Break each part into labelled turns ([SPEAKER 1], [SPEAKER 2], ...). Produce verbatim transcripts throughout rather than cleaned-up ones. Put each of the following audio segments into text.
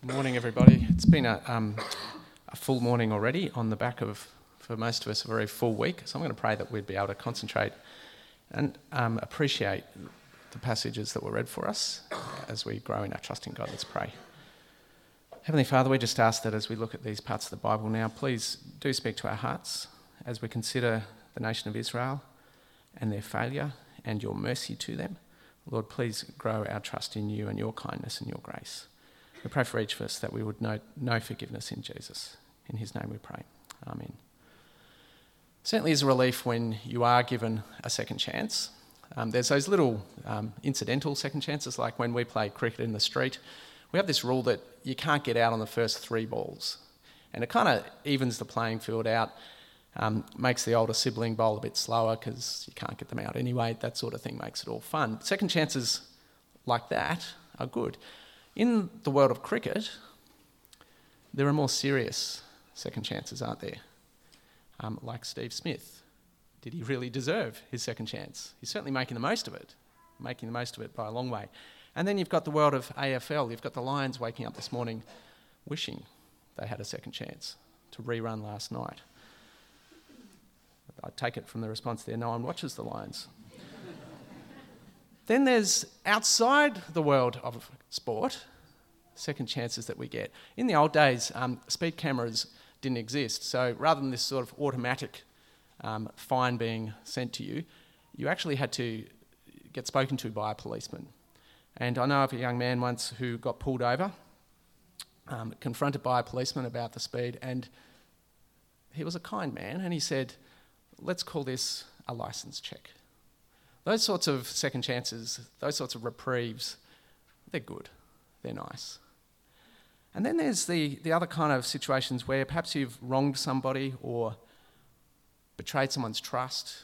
[SPEAKER 1] Morning, everybody. It's been a, um, a full morning already on the back of, for most of us, a very full week. So I'm going to pray that we'd be able to concentrate and um, appreciate the passages that were read for us as we grow in our trust in God. Let's pray. Heavenly Father, we just ask that as we look at these parts of the Bible now, please do speak to our hearts as we consider the nation of Israel and their failure and your mercy to them. Lord, please grow our trust in you and your kindness and your grace. We pray for each of us that we would know, know forgiveness in Jesus. In his name we pray. Amen. Certainly is a relief when you are given a second chance. Um, there's those little um, incidental second chances, like when we play cricket in the street. We have this rule that you can't get out on the first three balls. And it kind of evens the playing field out, um, makes the older sibling bowl a bit slower because you can't get them out anyway. That sort of thing makes it all fun. Second chances like that are good. In the world of cricket, there are more serious second chances, aren't there? Um, like Steve Smith. Did he really deserve his second chance? He's certainly making the most of it, making the most of it by a long way. And then you've got the world of A F L. You've got the Lions waking up this morning wishing they had a second chance to rerun last night. I take it from the response there, no one watches the Lions. Then there's outside the world of sport, second chances that we get. In the old days, um, speed cameras didn't exist. So rather than this sort of automatic um, fine being sent to you, you actually had to get spoken to by a policeman. And I know of a young man once who got pulled over, um, confronted by a policeman about the speed, and he was a kind man, and he said, let's call this a license check. Those sorts of second chances, those sorts of reprieves, they're good, they're nice. And then there's the, the other kind of situations where perhaps you've wronged somebody or betrayed someone's trust.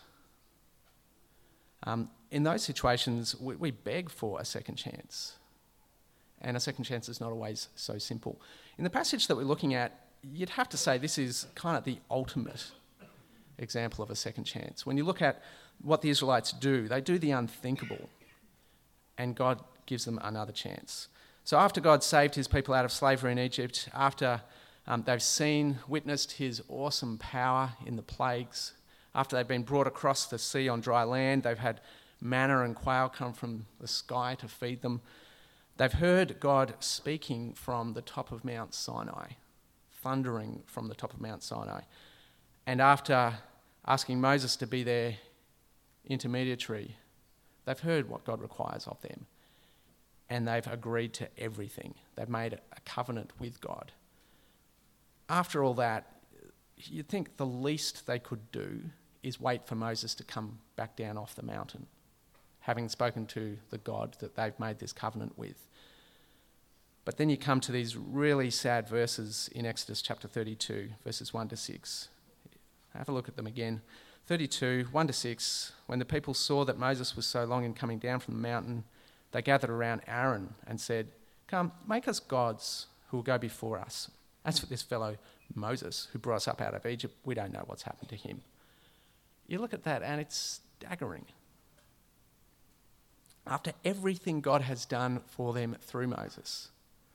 [SPEAKER 1] Um, in those situations, we, we beg for a second chance. And a second chance is not always so simple. In the passage that we're looking at, you'd have to say this is kind of the ultimate example of a second chance. When you look at what the Israelites do, they do the unthinkable, and God gives them another chance. So after God saved his people out of slavery in Egypt, after um, they've seen, witnessed his awesome power in the plagues, after they've been brought across the sea on dry land, they've had manna and quail come from the sky to feed them, they've heard God speaking from the top of Mount Sinai, thundering from the top of Mount Sinai. And after asking Moses to be their intermediary, they've heard what God requires of them. And they've agreed to everything. They've made a covenant with God. After all that, you'd think the least they could do is wait for Moses to come back down off the mountain, having spoken to the God that they've made this covenant with. But then you come to these really sad verses in Exodus chapter thirty-two, verses one to six. Have a look at them again. thirty-two, one to six. When the people saw that Moses was so long in coming down from the mountain, they gathered around Aaron and said, come, make us gods who will go before us. As for this fellow Moses, who brought us up out of Egypt, we don't know what's happened to him. You look at that and it's staggering. After everything God has done for them through Moses,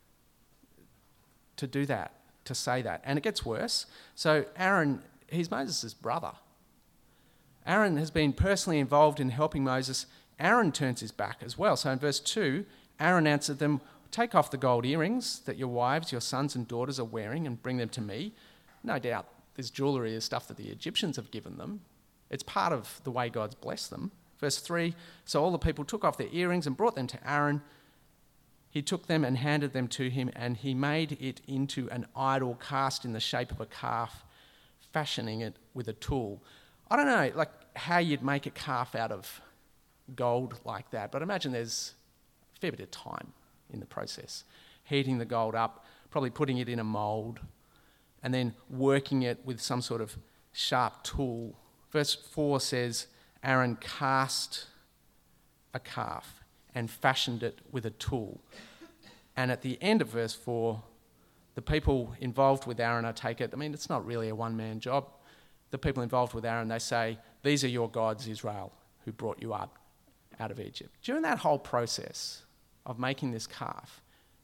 [SPEAKER 1] to do that, to say that. And it gets worse. So Aaron, he's Moses' brother. Aaron has been personally involved in helping Moses. Aaron turns his back as well. So in verse two, Aaron answered them, take off the gold earrings that your wives, your sons and daughters are wearing and bring them to me. No doubt this jewellery is stuff that the Egyptians have given them. It's part of the way God's blessed them. Verse three, so all the people took off their earrings and brought them to Aaron. He took them and handed them to him, and he made it into an idol cast in the shape of a calf, fashioning it with a tool. I don't know, like how you'd make a calf out of gold like that, but imagine there's a fair bit of time in the process. Heating the gold up, probably putting it in a mould, and then working it with some sort of sharp tool. Verse four says, Aaron cast a calf and fashioned it with a tool. And at the end of verse four, the people involved with Aaron, I take it, I mean, it's not really a one-man job. The people involved with Aaron, they say, these are your gods, Israel, who brought you up out of Egypt. During that whole process of making this calf,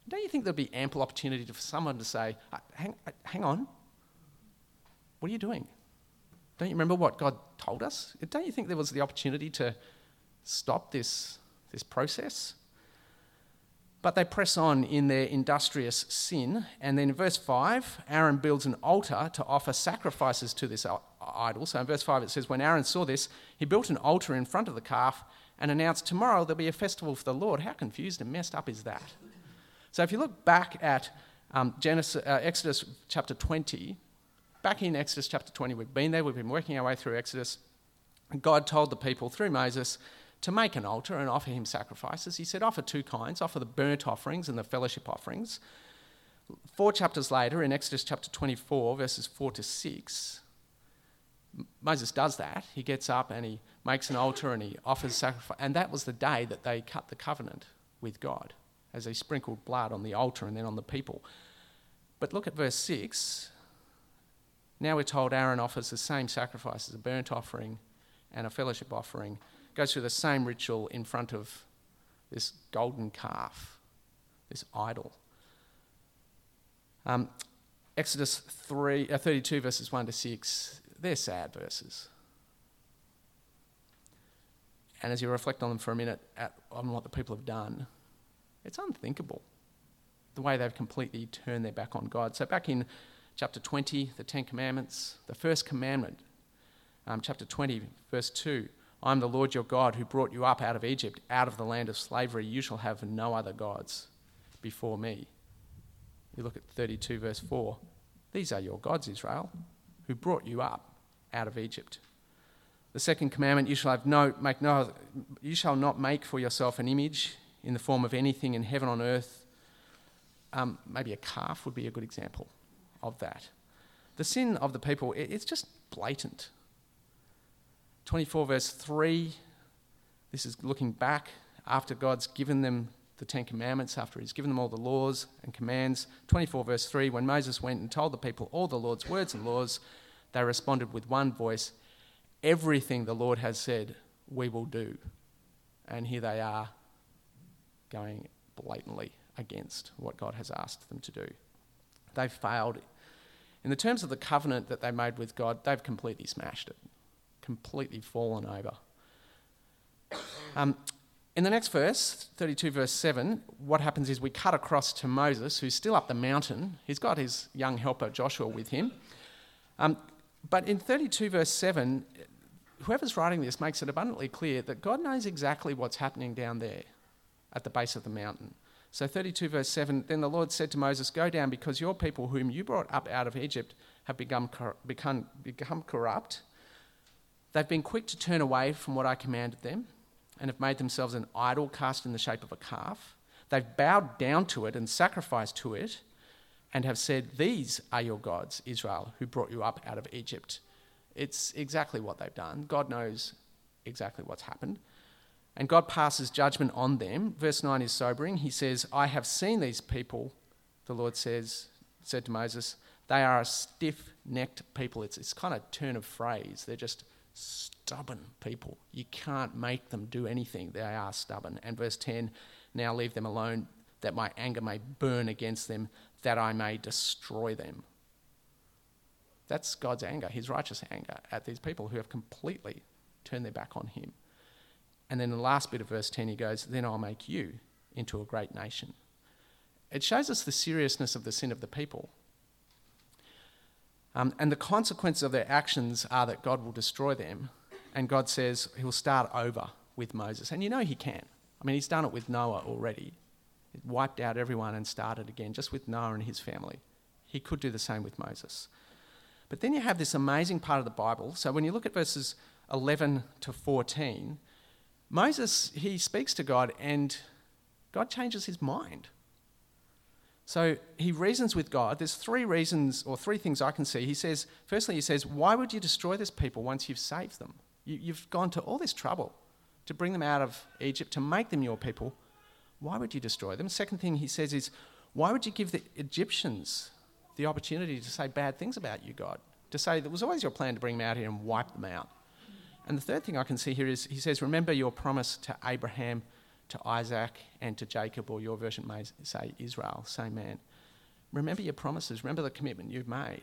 [SPEAKER 1] don't you think there'd be ample opportunity for someone to say, hang, hang on, what are you doing? Don't you remember what God told us? Don't you think there was the opportunity to stop this, this process? But they press on in their industrious sin. And then in verse five, Aaron builds an altar to offer sacrifices to this idol. So in verse five it says, when Aaron saw this, he built an altar in front of the calf and announced, tomorrow there'll be a festival for the Lord. How confused and messed up is that? So if you look back at um, Genesis, uh, Exodus chapter twenty, back in Exodus chapter twenty, we've been there, we've been working our way through Exodus, and God told the people through Moses to make an altar and offer him sacrifices. He said, offer two kinds, offer the burnt offerings and the fellowship offerings. Four chapters later, in Exodus chapter twenty-four, verses four to six, Moses does that. He gets up and he makes an altar and he offers sacrifice. And that was the day that they cut the covenant with God, as they sprinkled blood on the altar and then on the people. But look at verse six. Now we're told Aaron offers the same sacrifices, a burnt offering and a fellowship offering. Goes through the same ritual in front of this golden calf, this idol. Um, Exodus three, uh, thirty-two, verses one to six, they're sad verses. And as you reflect on them for a minute, at, on what the people have done, it's unthinkable, the way they've completely turned their back on God. So back in chapter twenty, the Ten Commandments, the first commandment, um, chapter twenty, verse two, I am the Lord your God who brought you up out of Egypt, out of the land of slavery. You shall have no other gods before me. You look at thirty-two, verse four. These are your gods, Israel, who brought you up out of Egypt. The second commandment, you shall have no, make no, you shall not make for yourself an image in the form of anything in heaven, on earth. Um, maybe a calf would be a good example of that. The sin of the people, it, it's just blatant. twenty-four, verse three, this is looking back after God's given them the Ten Commandments, after he's given them all the laws and commands. twenty-four, verse three, when Moses went and told the people all the Lord's words and laws, they responded with one voice, everything the Lord has said, we will do. And here they are going blatantly against what God has asked them to do. They've failed. In the terms of the covenant that they made with God, they've completely smashed it. Completely fallen over. Um, in the next verse, thirty-two verse seven, what happens is we cut across to Moses, who's still up the mountain. He's got his young helper Joshua with him. Um, but in thirty-two verse seven, whoever's writing this makes it abundantly clear that God knows exactly what's happening down there at the base of the mountain. So thirty-two verse seven, then the Lord said to Moses, go down because your people whom you brought up out of Egypt have become, cor- become, become corrupt. They've been quick to turn away from what I commanded them and have made themselves an idol cast in the shape of a calf. They've bowed down to it and sacrificed to it and have said, these are your gods, Israel, who brought you up out of Egypt. It's exactly what they've done. God knows exactly what's happened. And God passes judgment on them. Verse nine is sobering. He says, I have seen these people, the Lord says, said to Moses, they are a stiff-necked people. It's this kind of turn of phrase. They're just stubborn people. You can't make them do anything. They are stubborn. And verse ten, now leave them alone, that my anger may burn against them, that I may destroy them. That's God's anger, his righteous anger at these people who have completely turned their back on him. And then the last bit of verse ten, he goes, then I'll make you into a great nation. It shows us the seriousness of the sin of the people. Um, and the consequences of their actions are that God will destroy them. And God says he'll start over with Moses. And you know he can. I mean, he's done it with Noah already. He wiped out everyone and started again, just with Noah and his family. He could do the same with Moses. But then you have this amazing part of the Bible. So when you look at verses eleven to fourteen, Moses, he speaks to God and God changes his mind. So he reasons with God. There's three reasons or three things I can see. He says, firstly, he says, why would you destroy this people once you've saved them? You, you've gone to all this trouble to bring them out of Egypt, to make them your people. Why would you destroy them? Second thing he says is, why would you give the Egyptians the opportunity to say bad things about you, God? To say that it was always your plan to bring them out here and wipe them out. And the third thing I can see here is he says, remember your promise to Abraham, to Isaac and to Jacob, or your version may say Israel, same man. Remember your promises, remember the commitment you've made.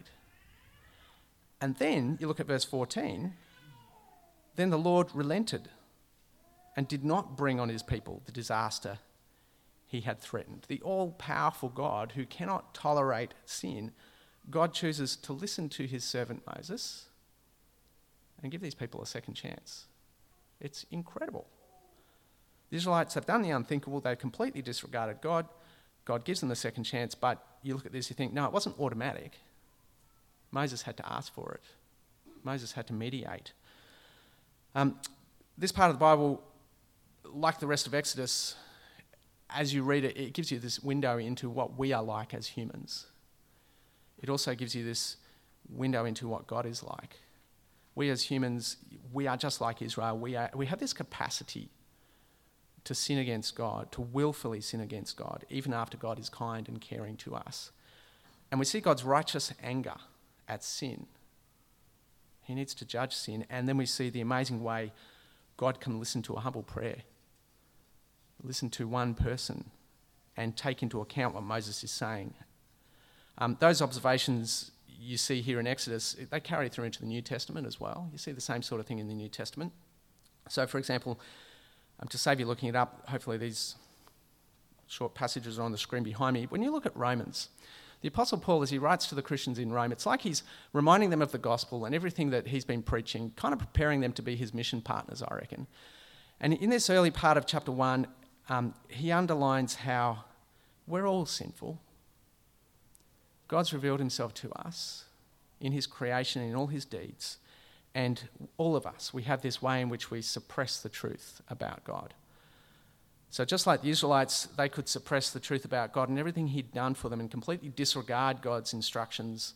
[SPEAKER 1] And then you look at verse fourteen, then the Lord relented and did not bring on his people the disaster he had threatened. The all-powerful God who cannot tolerate sin, God chooses to listen to his servant Moses and give these people a second chance. It's incredible. The Israelites have done the unthinkable. They've completely disregarded God. God gives them a second chance, but you look at this, you think, no, it wasn't automatic. Moses had to ask for it. Moses had to mediate. Um, this part of the Bible, like the rest of Exodus, as you read it, it gives you this window into what we are like as humans. It also gives you this window into what God is like. We as humans, we are just like Israel. We are, we have this capacity to sin against God, to willfully sin against God, even after God is kind and caring to us. And we see God's righteous anger at sin. He needs to judge sin. And then we see the amazing way God can listen to a humble prayer, listen to one person, and take into account what Moses is saying. Um, those observations you see here in Exodus, they carry through into the New Testament as well. You see the same sort of thing in the New Testament. So, for example, um, to save you looking it up, hopefully these short passages are on the screen behind me. When you look at Romans, the Apostle Paul, as he writes to the Christians in Rome, it's like he's reminding them of the gospel and everything that he's been preaching, kind of preparing them to be his mission partners, I reckon. And in this early part of chapter one, um, he underlines how we're all sinful. God's revealed himself to us in his creation, in all his deeds, and all of us, we have this way in which we suppress the truth about God. So just like the Israelites, they could suppress the truth about God and everything he'd done for them and completely disregard God's instructions.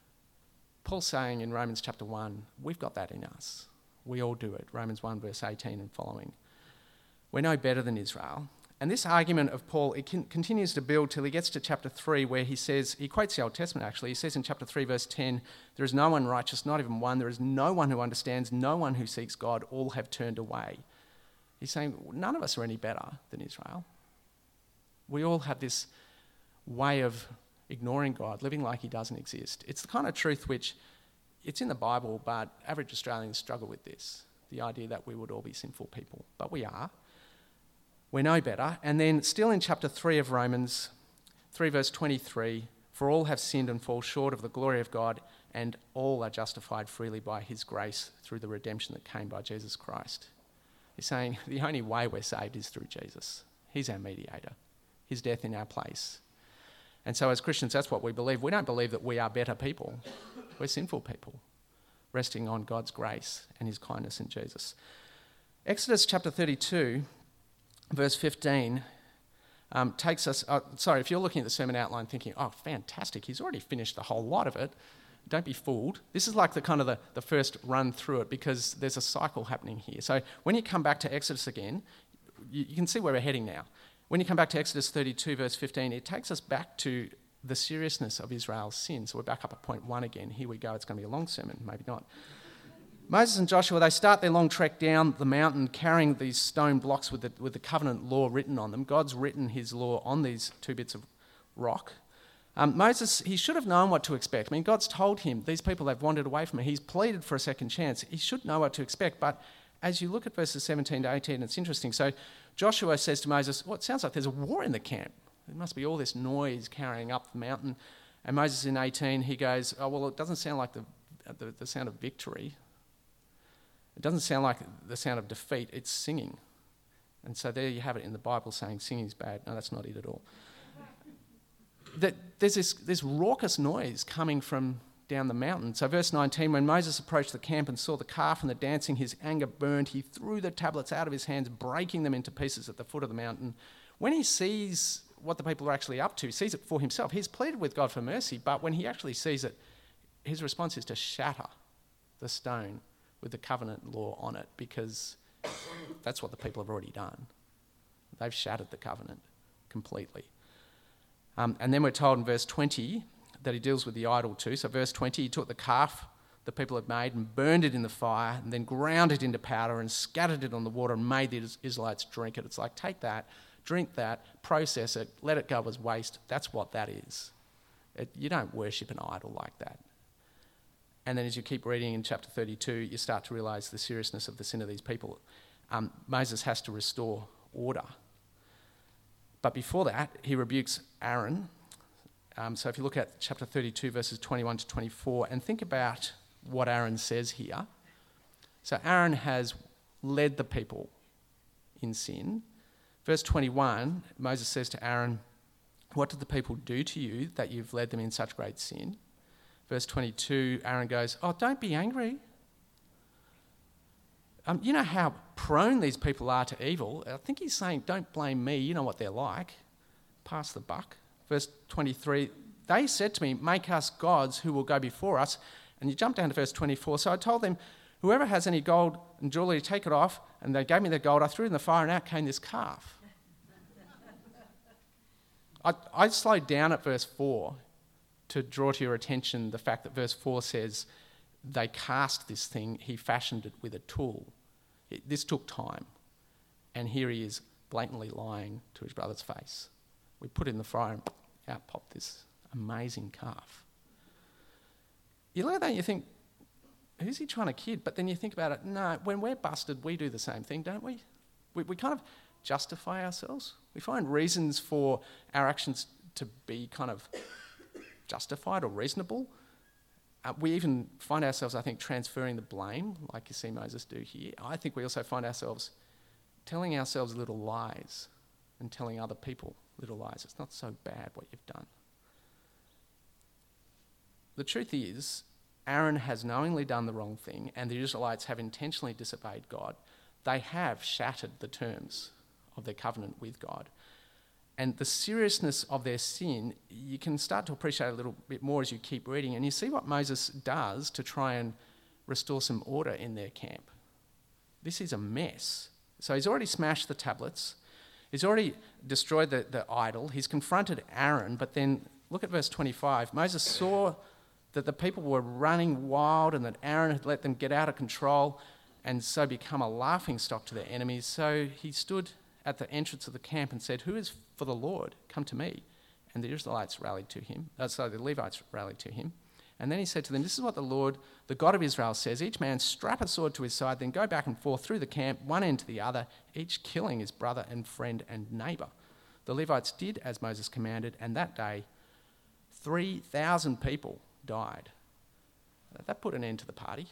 [SPEAKER 1] Paul's saying in Romans chapter one, we've got that in us. We all do it. Romans one verse eighteen and following. We're no better than Israel. And this argument of Paul, it can, continues to build till he gets to chapter three, where he says, he quotes the Old Testament actually, he says in chapter three verse ten, there is no one righteous, not even one. There is no one who understands, no one who seeks God. All have turned away. He's saying none of us are any better than Israel. We all have this way of ignoring God, living like he doesn't exist. It's the kind of truth which, it's in the Bible, but average Australians struggle with this, the idea that we would all be sinful people. But we are. We're no better. And then still in chapter three of Romans, three verse twenty-three, for all have sinned and fall short of the glory of God, and all are justified freely by his grace through the redemption that came by Jesus Christ. He's saying the only way we're saved is through Jesus. He's our mediator. His death in our place. And so as Christians, that's what we believe. We don't believe that we are better people. We're sinful people, resting on God's grace and his kindness in Jesus. Exodus chapter thirty-two, verse fifteen, um, takes us... Uh, sorry, if you're looking at the sermon outline thinking, oh, fantastic, he's already finished the whole lot of it. Don't be fooled. This is like the kind of the, the first run through it, because there's a cycle happening here. So when you come back to Exodus again, you, you can see where we're heading now. When you come back to Exodus thirty-two, verse fifteen, it takes us back to the seriousness of Israel's sin. So we're back up at point one again. Here we go. It's going to be a long sermon, maybe not. Moses and Joshua, they start their long trek down the mountain carrying these stone blocks with the, with the covenant law written on them. God's written his law on these two bits of rock. Um, Moses, he should have known what to expect. I mean, God's told him, these people have wandered away from him. He's pleaded for a second chance. He should know what to expect. But as you look at verses seventeen to eighteen, it's interesting. So Joshua says to Moses, well, it sounds like there's a war in the camp. There must be all this noise carrying up the mountain. And Moses in eighteen, he goes, oh, well, it doesn't sound like the, the, the sound of victory. It doesn't sound like the sound of defeat. It's singing. And so there you have it in the Bible saying singing's bad. No, that's not it at all. That there's this, this raucous noise coming from down the mountain. So verse nineteen, when Moses approached the camp and saw the calf and the dancing, his anger burned. He threw the tablets out of his hands, breaking them into pieces at the foot of the mountain. When he sees what the people are actually up to, he sees it for himself. He's pleaded with God for mercy, but when he actually sees it, his response is to shatter the stone with the covenant law on it, because that's what the people have already done. They've shattered the covenant completely. Um, and then we're told in verse twenty that he deals with the idol too. So verse twenty, he took the calf, the people had made and burned it in the fire and then ground it into powder and scattered it on the water and made the Israelites drink it. It's like, take that, drink that, process it, let it go as waste. That's what that is. It, you don't worship an idol like that. And then as you keep reading in chapter thirty-two, you start to realise the seriousness of the sin of these people. Um, Moses has to restore order. But before that, he rebukes Aaron. Um, so if you look at chapter thirty-two, verses twenty-one to twenty-four, and think about what Aaron says here. So Aaron has led the people in sin. Verse twenty-one, Moses says to Aaron, "What did the people do to you that you've led them in such great sin?" Verse twenty-two, Aaron goes, "Oh, don't be angry. Um, you know how prone these people are to evil." I think he's saying, don't blame me, you know what they're like. Pass the buck. Verse twenty-three, they said to me, "Make us gods who will go before us." And you jump down to verse twenty-four. So I told them, "Whoever has any gold and jewellery, take it off." And they gave me the gold. I threw it in the fire and out came this calf. I, I slowed down at verse four to draw to your attention the fact that verse four says they cast this thing, he fashioned it with a tool. It, this took time. And here he is blatantly lying to his brother's face. We put it in the fire and out popped this amazing calf. You look at that and you think, who's he trying to kid? But then you think about it, no, when we're busted, we do the same thing, don't we? We, we kind of justify ourselves. We find reasons for our actions to be kind of justified or reasonable. Uh, we even find ourselves, I think, transferring the blame, like you see Moses do here. I think we also find ourselves telling ourselves little lies and telling other people little lies. It's not so bad what you've done. The truth is, Aaron has knowingly done the wrong thing and the Israelites have intentionally disobeyed God. They have shattered the terms of their covenant with God. And the seriousness of their sin, you can start to appreciate a little bit more as you keep reading. And you see what Moses does to try and restore some order in their camp. This is a mess. So he's already smashed the tablets. He's already destroyed the, the idol. He's confronted Aaron. But then look at verse twenty-five. Moses saw that the people were running wild and that Aaron had let them get out of control and so become a laughingstock to their enemies. So he stood at the entrance of the camp and said, "Who is for the Lord? Come to me." And the Israelites rallied to him. Uh, sorry, the Levites rallied to him. And then he said to them, "This is what the Lord, the God of Israel, says. Each man strap a sword to his side, then go back and forth through the camp, one end to the other, each killing his brother and friend and neighbour." The Levites did as Moses commanded, and that day three thousand people died. That put an end to the party.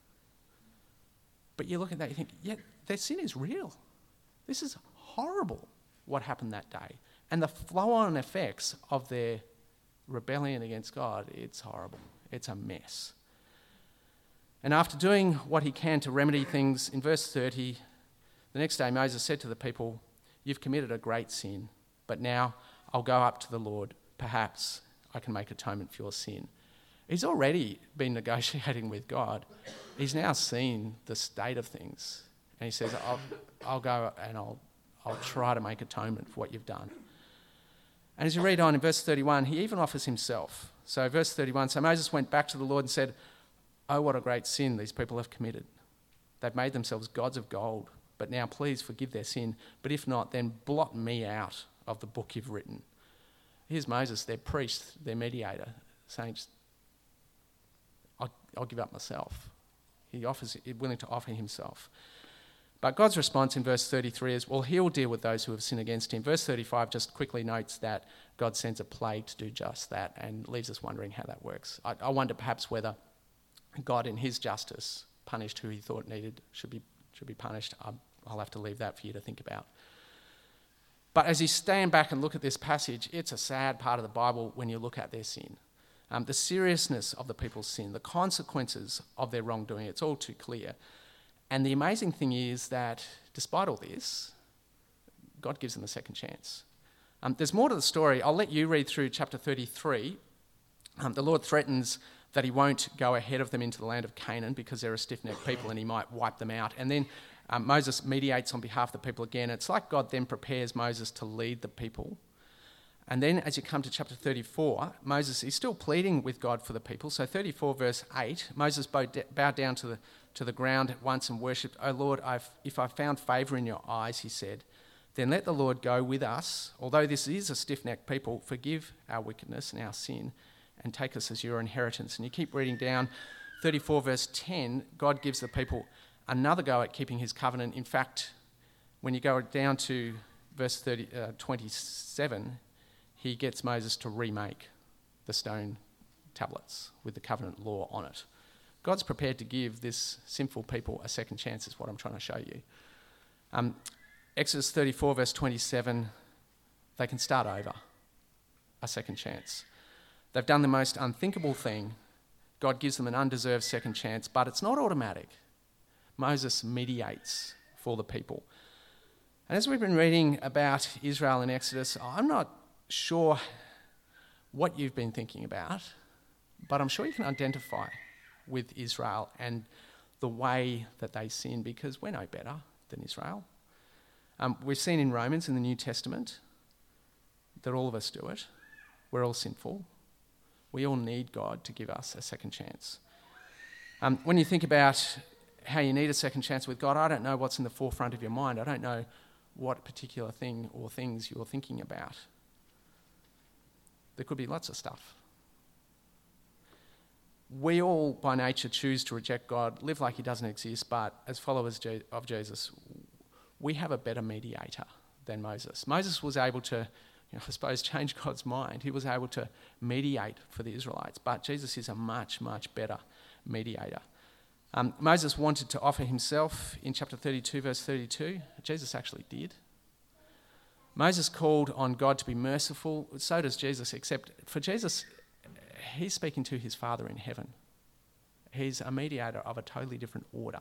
[SPEAKER 1] But you look at that, you think, yeah, their sin is real. This is horrible what happened that day. And the flow-on effects of their rebellion against God, it's horrible. It's a mess. And after doing what he can to remedy things, in verse thirty, the next day Moses said to the people, "You've committed a great sin, but now I'll go up to the Lord. Perhaps I can make atonement for your sin." He's already been negotiating with God. He's now seen the state of things. And he says, I'll, I'll go and I'll, I'll try to make atonement for what you've done. And as you read on in verse thirty-one, he even offers himself. So verse thirty-one, so Moses went back to the Lord and said, "Oh, what a great sin these people have committed. They've made themselves gods of gold, but now please forgive their sin. But if not, then blot me out of the book you've written." Here's Moses, their priest, their mediator, saying, I'll, I'll give up myself. He offers, he's willing to offer himself. But God's response in verse thirty-three is, well, he'll deal with those who have sinned against him. Verse thirty-five just quickly notes that God sends a plague to do just that and leaves us wondering how that works. I, I wonder perhaps whether God in his justice punished who he thought needed, should be, should be punished. I'll, I'll have to leave that for you to think about. But as you stand back and look at this passage, it's a sad part of the Bible when you look at their sin. Um, the seriousness of the people's sin, the consequences of their wrongdoing, it's all too clear. And the amazing thing is that despite all this, God gives them a second chance. Um, there's more to the story. I'll let you read through chapter thirty-three. Um, the Lord threatens that he won't go ahead of them into the land of Canaan because they're a stiff-necked people and he might wipe them out. And then um, Moses mediates on behalf of the people again. It's like God then prepares Moses to lead the people. And then as you come to chapter thirty-four, Moses is still pleading with God for the people. So thirty-four verse eight, Moses bowed down to the, to the ground at once and worshipped. "O Lord, I've, if I found favour in your eyes," he said, "then let the Lord go with us. Although this is a stiff-necked people, forgive our wickedness and our sin and take us as your inheritance." And you keep reading down, thirty-four verse ten, God gives the people another go at keeping his covenant. In fact, when you go down to verse thirty, uh, twenty-seven, he gets Moses to remake the stone tablets with the covenant law on it. God's prepared to give this sinful people a second chance, is what I'm trying to show you. Um, Exodus thirty-four verse twenty-seven, they can start over, a second chance. They've done the most unthinkable thing. God gives them an undeserved second chance, but it's not automatic. Moses mediates for the people. And as we've been reading about Israel in Exodus, I'm not sure what you've been thinking about, but I'm sure you can identify with Israel and the way that they sin, because we're no better than Israel. Um, we've seen in Romans in the New Testament that all of us do it. We're all sinful. We all need God to give us a second chance. Um, when you think about how you need a second chance with God, I don't know what's in the forefront of your mind. I don't know what particular thing or things you're thinking about. There could be lots of stuff. We all, by nature, choose to reject God, live like he doesn't exist, but as followers of Jesus, we have a better mediator than Moses. Moses was able to, you know, I suppose, change God's mind. He was able to mediate for the Israelites, but Jesus is a much, much better mediator. Um, Moses wanted to offer himself in chapter thirty-two, verse thirty-two. Jesus actually did. Moses called on God to be merciful. So does Jesus, except for Jesus, he's speaking to his Father in heaven. He's a mediator of a totally different order.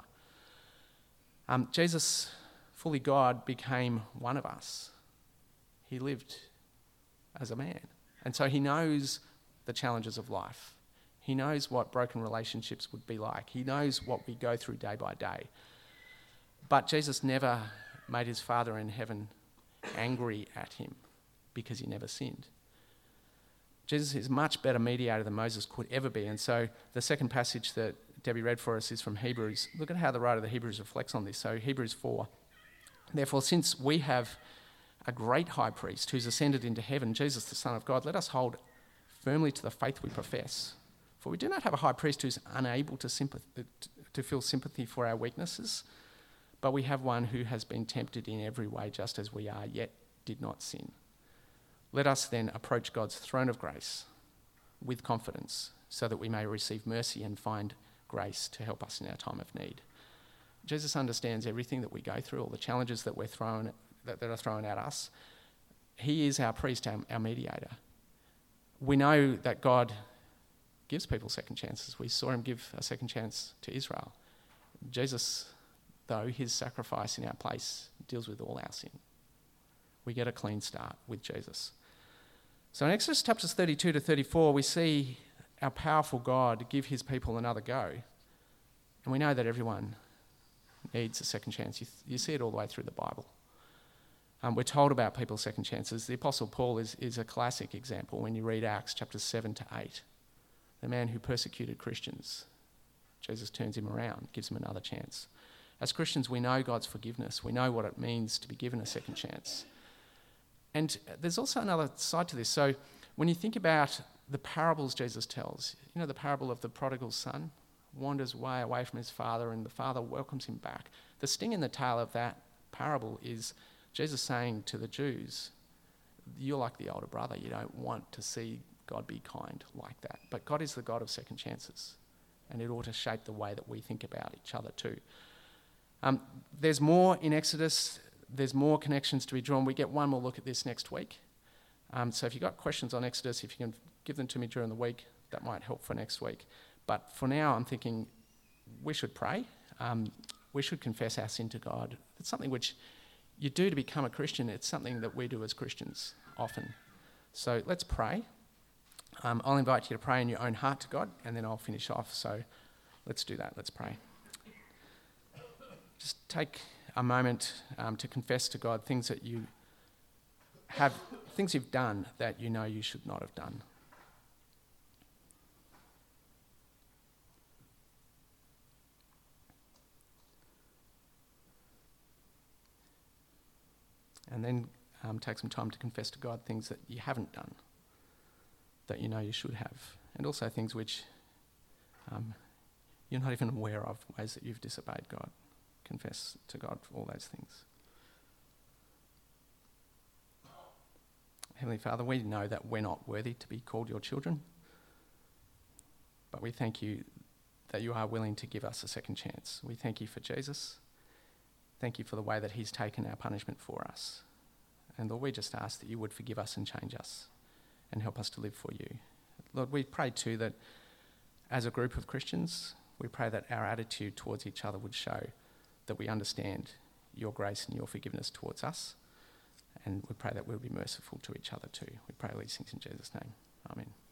[SPEAKER 1] Um, Jesus, fully God, became one of us. He lived as a man. And so he knows the challenges of life. He knows what broken relationships would be like. He knows what we go through day by day. But Jesus never made his Father in heaven angry at him because he never sinned. Jesus is a much better mediator than Moses could ever be. And so the second passage that Debbie read for us is from Hebrews. Look at how the writer of the Hebrews reflects on this. So Hebrews four. "Therefore, since we have a great high priest who's ascended into heaven, Jesus the Son of God, let us hold firmly to the faith we profess. For we do not have a high priest who's unable to, sympath- to feel sympathy for our weaknesses, but we have one who has been tempted in every way just as we are, yet did not sin. Let us then approach God's throne of grace with confidence so that we may receive mercy and find grace to help us in our time of need." Jesus understands everything that we go through, all the challenges that we're thrown that, that are thrown at us. He is our priest, our, our mediator. We know that God gives people second chances. We saw him give a second chance to Israel. Jesus, though, his sacrifice in our place deals with all our sin. We get a clean start with Jesus. So in Exodus chapters thirty-two to thirty-four, we see our powerful God give his people another go. And we know that everyone needs a second chance. You, th- you see it all the way through the Bible. Um, we're told about people's second chances. The Apostle Paul is, is a classic example when you read Acts chapters seven to eight. The man who persecuted Christians. Jesus turns him around, gives him another chance. As Christians, we know God's forgiveness. We know what it means to be given a second chance. And there's also another side to this. So when you think about the parables Jesus tells, you know, the parable of the prodigal son, wanders away away from his father and the father welcomes him back. The sting in the tail of that parable is Jesus saying to the Jews, you're like the older brother. You don't want to see God be kind like that. But God is the God of second chances, and it ought to shape the way that we think about each other too. Um, there's more in Exodus. There's more connections to be drawn. We get one more look at this next week. Um, so if you've got questions on Exodus, if you can give them to me during the week, that might help for next week. But for now, I'm thinking we should pray. Um, we should confess our sin to God. It's something which you do to become a Christian. It's something that we do as Christians often. So let's pray. Um, I'll invite you to pray in your own heart to God, and then I'll finish off. So let's do that. Let's pray. Just take a moment um, to confess to God things that you have things you've done that you know you should not have done. And then um, take some time to confess to God things that you haven't done, that you know you should have, and also things which um, you're not even aware of, ways that you've disobeyed God. Confess to God for all those things. Heavenly Father, we know that we're not worthy to be called your children, but we thank you that you are willing to give us a second chance. We thank you for Jesus. Thank you for the way that he's taken our punishment for us. And Lord, we just ask that you would forgive us and change us and help us to live for you. Lord, we pray too that as a group of Christians, we pray that our attitude towards each other would show that we understand your grace and your forgiveness towards us. And we pray that we'll be merciful to each other too. We pray all these things in Jesus' name. Amen.